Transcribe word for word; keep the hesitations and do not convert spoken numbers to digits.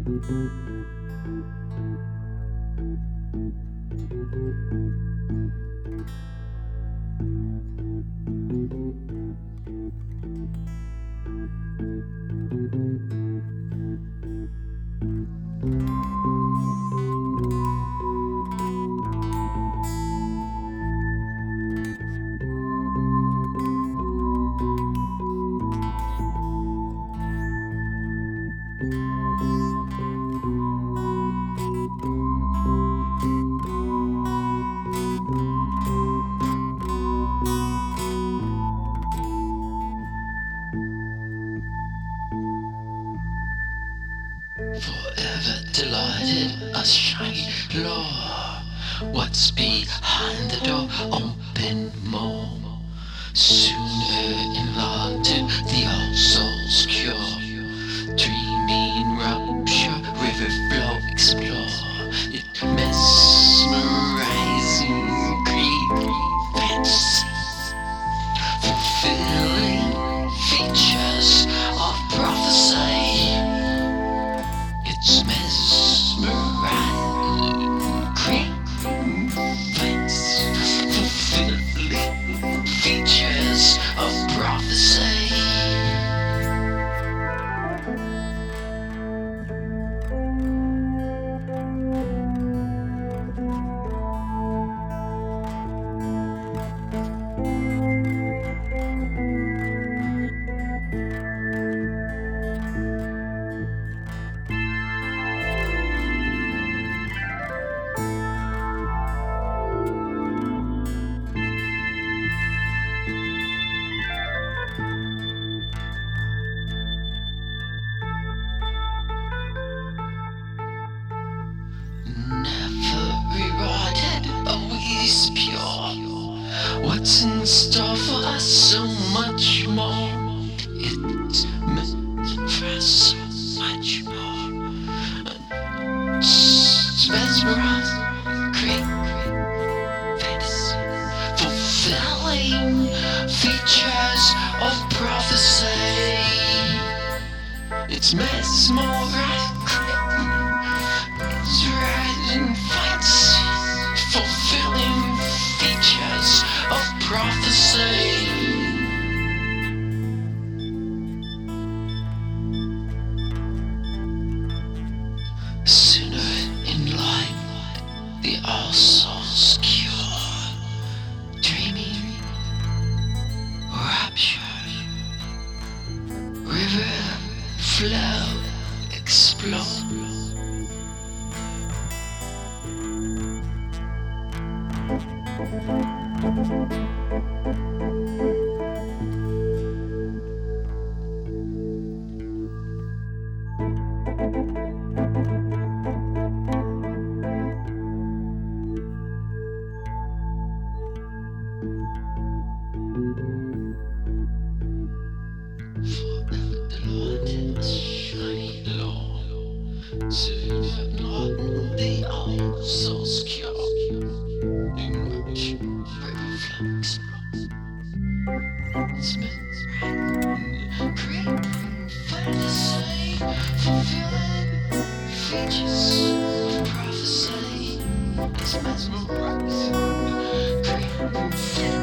Forever delighted, a shiny law. What's behind the door? Open more. Sooner enlighten the old soul's cure. Dreaming rupture, river flow, explore. It mesmerizing, creepy fantasy. Fulfilling features of prophecy. It's mesmerizing, creeping fantasy. Fulfilling features of prophecy. Never rewarded, always pure. What's in store for us? So much more. It's meant for so much more. Mesmerized, great fantasy, fulfilling features of prophecy. It's mesmerized. Rising fantasy, fulfilling features of prophecy. Sooner in light, the all souls cure. Dreaming, rapture, river flow, explore. Forever delighted, shiny law. Sooner not the old soul's cure. It's meant creeping fantasy, fulfilling features of prophecy. It's mesmerizing, creeping fantasy.